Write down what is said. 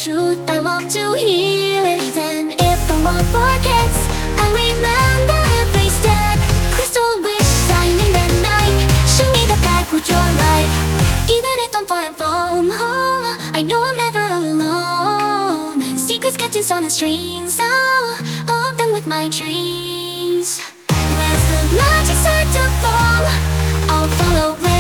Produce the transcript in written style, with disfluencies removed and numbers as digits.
truth, I want to hear it. Even if the world forgets, I remember every step. Crystal wish shining at night, show me the path with your light. Even if I'm far from home, I know I'm never alone. Secrets catches on the strings, so hold them with my dreams. As the magic start to fall, I'll follow.